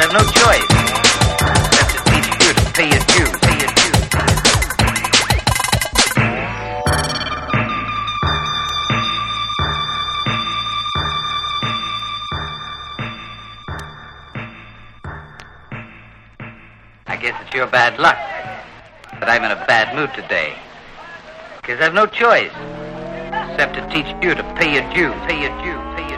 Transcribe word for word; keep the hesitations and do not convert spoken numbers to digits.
have no choice except to teach you to pay your dues, pay your dues. I guess it's your bad luck that I'm in a bad mood today. Because I've no choice except to teach you to pay your dues, pay your dues, pay your dues.